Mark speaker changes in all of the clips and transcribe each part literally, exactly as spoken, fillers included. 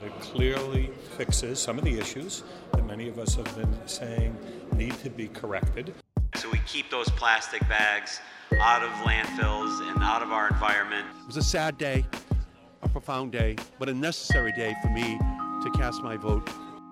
Speaker 1: It clearly fixes some of the issues that many of us have been saying need to be corrected.
Speaker 2: So we keep those plastic bags out of landfills and out of our environment.
Speaker 3: It was a sad day, a profound day, but a necessary day for me to cast my vote.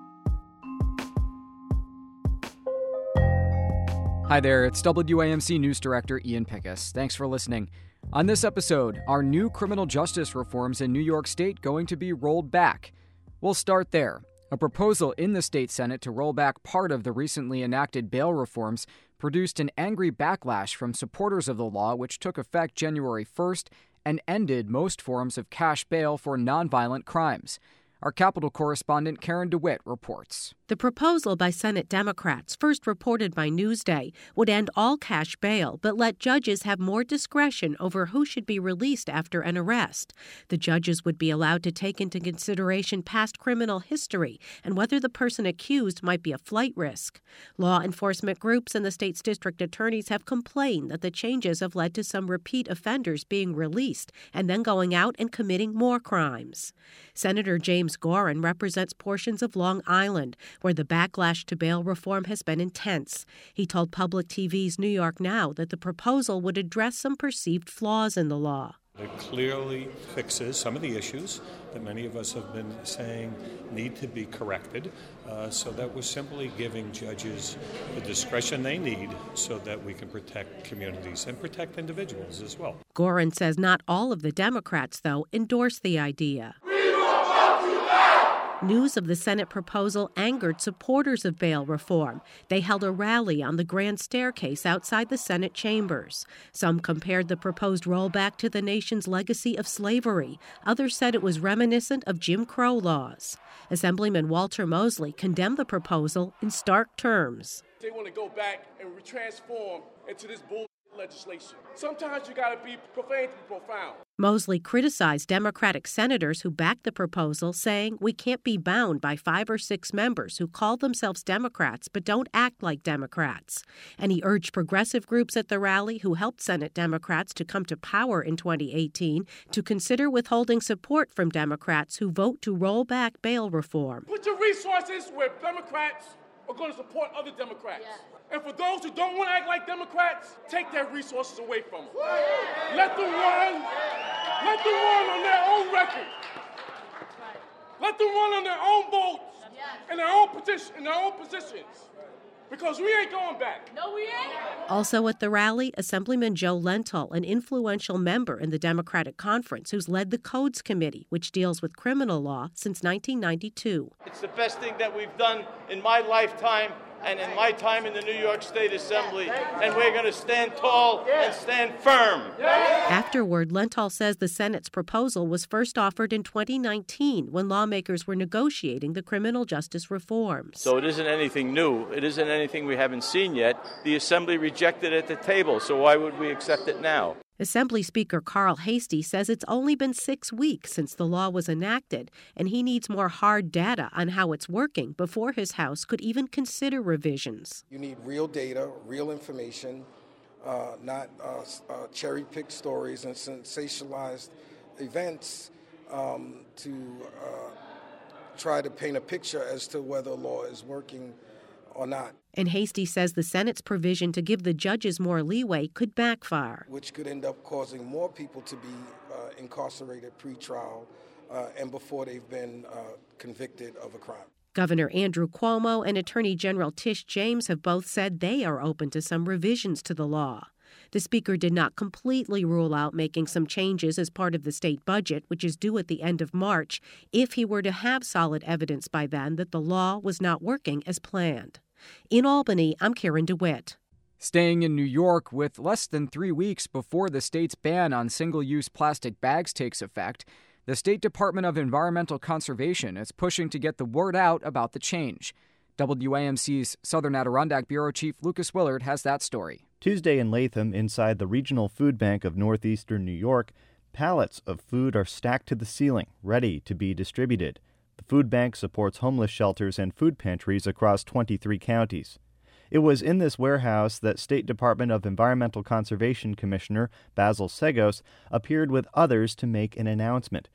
Speaker 4: Hi there, it's W A M C News Director Ian Pickus. Thanks for listening. On this episode, are new criminal justice reforms in New York State going to be rolled back? We'll start there. A proposal in the state Senate to roll back part of the recently enacted bail reforms produced an angry backlash from supporters of the law, which took effect January first and ended most forms of cash bail for nonviolent crimes. Our Capitol correspondent Karen DeWitt reports.
Speaker 5: The proposal by Senate Democrats, first reported by Newsday, would end all cash bail but let judges have more discretion over who should be released after an arrest. The judges would be allowed to take into consideration past criminal history and whether the person accused might be a flight risk. Law enforcement groups and the state's district attorneys have complained that the changes have led to some repeat offenders being released and then going out and committing more crimes. Senator James Gorin represents portions of Long Island, where the backlash to bail reform has been intense. He told Public T V's New York Now that the proposal would address some perceived flaws in the law.
Speaker 1: It clearly fixes some of the issues that many of us have been saying need to be corrected, uh, so that we're simply giving judges the discretion they need so that we can protect communities and protect individuals as well.
Speaker 5: Gorin says not all of the Democrats, though, endorse the idea. News of the Senate proposal angered supporters of bail reform. They held a rally on the grand staircase outside the Senate chambers. Some compared the proposed rollback to the nation's legacy of slavery. Others said it was reminiscent of Jim Crow laws. Assemblyman Walter Mosley condemned the proposal in stark terms.
Speaker 6: They want to go back and transform into this bull legislation. Sometimes you got to be profane to be profound.
Speaker 5: Mosley criticized Democratic senators who backed the proposal, saying we can't be bound by five or six members who call themselves Democrats but don't act like Democrats. And he urged progressive groups at the rally who helped Senate Democrats to come to power in twenty eighteen to consider withholding support from Democrats who vote to roll back bail reform.
Speaker 6: Put your resources where Democrats are going to support other Democrats. Yeah. And for those who don't want to act like Democrats, take their resources away from them. Let them run. Let them run on their own record. Let them run on their own votes and their own position, in their own positions. Because we ain't going back. No, we ain't.
Speaker 5: Also at the rally, Assemblyman Joe Lentil, an influential member in the Democratic Conference who's led the Codes Committee, which deals with criminal law since nineteen ninety-two.
Speaker 7: It's the best thing that we've done in my lifetime and in my time in the New York State Assembly, and we're going to stand tall and stand firm.
Speaker 5: Afterward, Lentil says the Senate's proposal was first offered in twenty nineteen when lawmakers were negotiating the criminal justice reforms.
Speaker 7: So it isn't anything new. It isn't anything we haven't seen yet. The Assembly rejected it at the table, so why would we accept it now?
Speaker 5: Assembly Speaker Carl Heastie says it's only been six weeks since the law was enacted, and he needs more hard data on how it's working before his House could even consider revisions.
Speaker 8: You need real data, real information, uh, not uh, uh, cherry-picked stories and sensationalized events um, to uh, try to paint a picture as to whether a law is working or not.
Speaker 5: And Heastie says the Senate's provision to give the judges more leeway could backfire,
Speaker 8: which could end up causing more people to be uh, incarcerated pre-trial uh, and before they've been uh, convicted of a crime.
Speaker 5: Governor Andrew Cuomo and Attorney General Tish James have both said they are open to some revisions to the law. The Speaker did not completely rule out making some changes as part of the state budget, which is due at the end of March, if he were to have solid evidence by then that the law was not working as planned. In Albany, I'm Karen DeWitt.
Speaker 4: Staying in New York, with less than three weeks before the state's ban on single-use plastic bags takes effect, the State Department of Environmental Conservation is pushing to get the word out about the change. W A M C's Southern Adirondack Bureau Chief Lucas Willard has that story.
Speaker 9: Tuesday in Latham, inside the Regional Food Bank of northeastern New York, pallets of food are stacked to the ceiling, ready to be distributed. The food bank supports homeless shelters and food pantries across twenty-three counties. It was in this warehouse that State Department of Environmental Conservation Commissioner Basil Seggos appeared with others to make an announcement.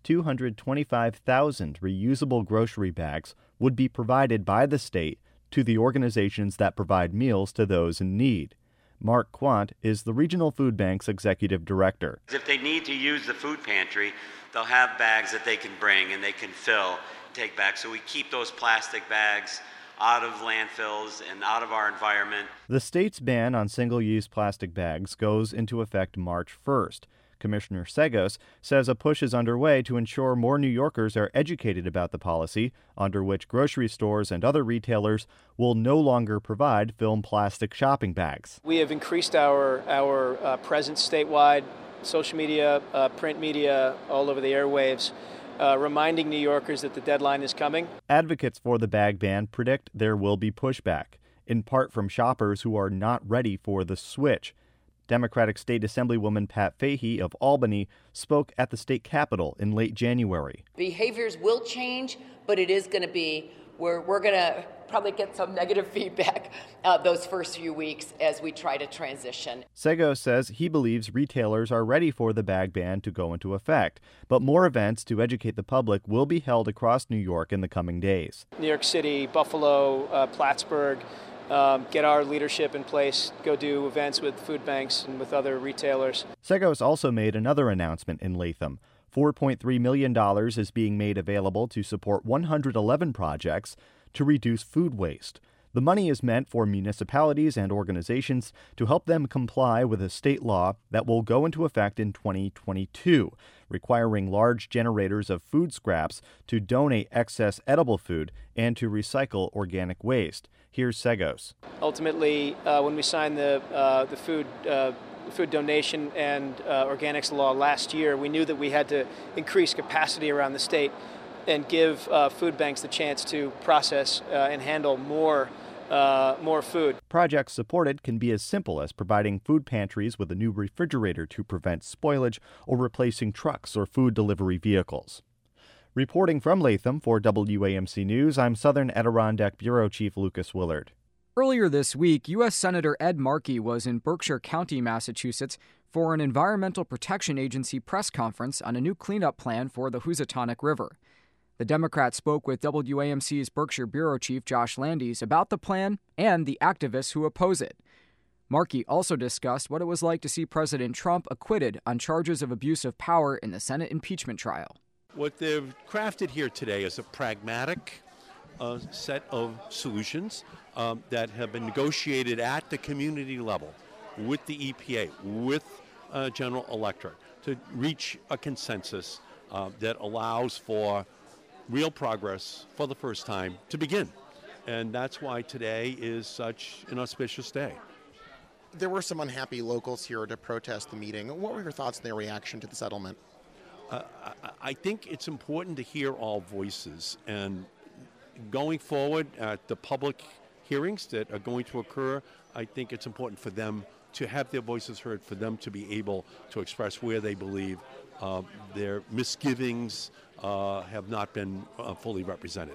Speaker 9: two hundred twenty-five thousand reusable grocery bags would be provided by the state to the organizations that provide meals to those in need. Mark Quant is the Regional Food Bank's executive director.
Speaker 2: If they need to use the food pantry, they'll have bags that they can bring and they can fill, take back. So we keep those plastic bags out of landfills and out of our environment.
Speaker 9: The state's ban on single-use plastic bags goes into effect March first. Commissioner Segos says a push is underway to ensure more New Yorkers are educated about the policy, under which grocery stores and other retailers will no longer provide film plastic shopping bags.
Speaker 10: We have increased our, our uh, presence statewide, social media, uh, print media, all over the airwaves, uh, reminding New Yorkers that the deadline is coming. Advocates
Speaker 9: for the bag ban predict there will be pushback, in part from shoppers who are not ready for the switch. Democratic State Assemblywoman Pat Fahey of Albany spoke at the state capitol in late January.
Speaker 11: Behaviors will change, but it is going to be, we're, we're going to probably get some negative feedback uh, those first few weeks as we try to transition.
Speaker 9: Segos says he believes retailers are ready for the bag ban to go into effect, but more events to educate the public will be held across New York in the coming days.
Speaker 10: New York City, Buffalo, uh, Plattsburgh. Um, get our leadership in place, go do events with food banks and with other retailers.
Speaker 9: Segos also made another announcement in Latham. four point three million dollars is being made available to support one hundred eleven projects to reduce food waste. The money is meant for municipalities and organizations to help them comply with a state law that will go into effect in twenty twenty-two, requiring large generators of food scraps to donate excess edible food and to recycle organic waste. Here's Segos.
Speaker 10: Ultimately, uh, when we signed the uh, the food uh, food donation and uh, organics law last year, we knew that we had to increase capacity around the state and give uh, food banks the chance to process uh, and handle more uh, more food.
Speaker 9: Projects supported can be as simple as providing food pantries with a new refrigerator to prevent spoilage or replacing trucks or food delivery vehicles. Reporting from Latham for W A M C News, I'm Southern Adirondack Bureau Chief Lucas Willard.
Speaker 4: Earlier this week, U S Senator Ed Markey was in Berkshire County, Massachusetts, for an Environmental Protection Agency press conference on a new cleanup plan for the Housatonic River. The Democrat spoke with W A M C's Berkshire Bureau Chief Josh Landis about the plan and the activists who oppose it. Markey also discussed what it was like to see President Trump acquitted on charges of abuse of power in the Senate impeachment trial.
Speaker 3: What they've crafted here today is a pragmatic uh, set of solutions um, that have been negotiated at the community level with the E P A, with uh, General Electric, to reach a consensus uh, that allows for real progress for the first time to begin. And that's why today is such an auspicious day.
Speaker 12: There were some unhappy locals here to protest the meeting. What were your thoughts on their reaction to the settlement?
Speaker 3: Uh, I, I think it's important to hear all voices, and going forward at the public hearings that are going to occur, I think it's important for them to have their voices heard, for them to be able to express where they believe uh, their misgivings uh, have not been uh, fully represented.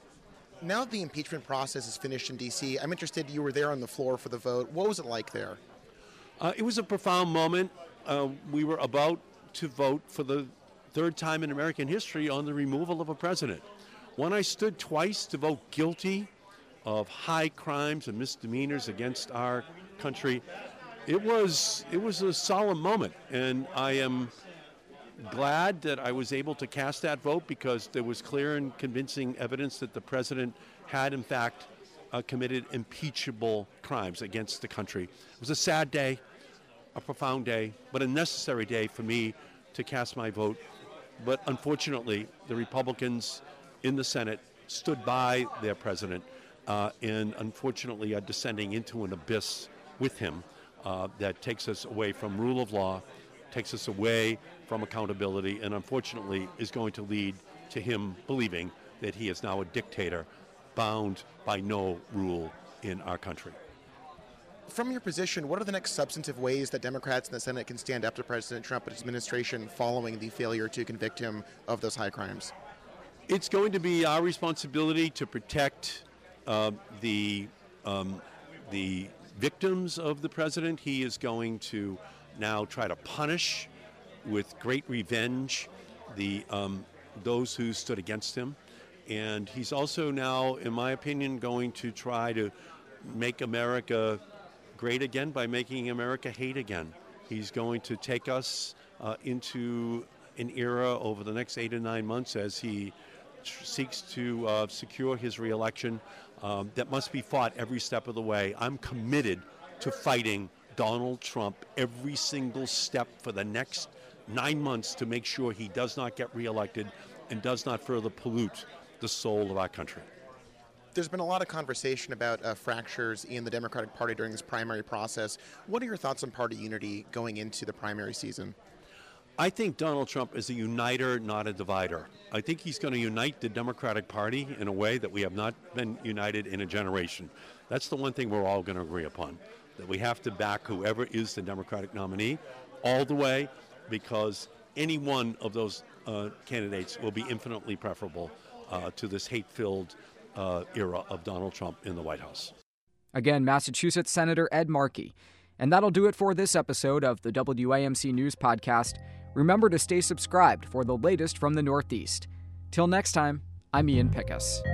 Speaker 12: Now that the impeachment process is finished in D C, I'm interested, you were there on the floor for the vote. What was it like there?
Speaker 3: Uh, it was a profound moment. Uh, we were about to vote for the third time in American history on the removal of a president. When I stood twice to vote guilty of high crimes and misdemeanors against our country, it was it was a solemn moment, and I am glad that I was able to cast that vote because there was clear and convincing evidence that the president had, in fact, uh, committed impeachable crimes against the country. It was a sad day, a profound day, but a necessary day for me to cast my vote. But unfortunately, the Republicans in the Senate stood by their president uh, and unfortunately are descending into an abyss with him uh, that takes us away from rule of law, takes us away from accountability, and unfortunately is going to lead to him believing that he is now a dictator bound by no rule in our country.
Speaker 12: From your position, what are the next substantive ways that Democrats in the Senate can stand up to President Trump and his administration following the failure to convict him of those high crimes?
Speaker 3: It's going to be our responsibility to protect uh, the um, the victims of the president. He is going to now try to punish with great revenge the um, those who stood against him. And he's also now, in my opinion, going to try to make America great again by making America hate again. He's going to take us uh, into an era over the next eight or nine months as he tr- seeks to uh, secure his reelection um, that must be fought every step of the way. I'm committed to fighting Donald Trump every single step for the next nine months to make sure he does not get reelected and does not further pollute the soul of our country.
Speaker 12: There's been a lot of conversation about uh, fractures in the Democratic Party during this primary process. What are your thoughts on party unity going into the primary season?
Speaker 3: I think Donald Trump is a uniter, not a divider. I think he's going to unite the Democratic Party in a way that we have not been united in a generation. That's the one thing we're all going to agree upon, that we have to back whoever is the Democratic nominee all the way, because any one of those uh, candidates will be infinitely preferable uh, to this hate-filled uh, era of Donald Trump in the White House.
Speaker 4: Again, Massachusetts Senator Ed Markey. And that'll do it for this episode of the W A M C News Podcast. Remember to stay subscribed for the latest from the Northeast. Till next time, I'm Ian Pickus.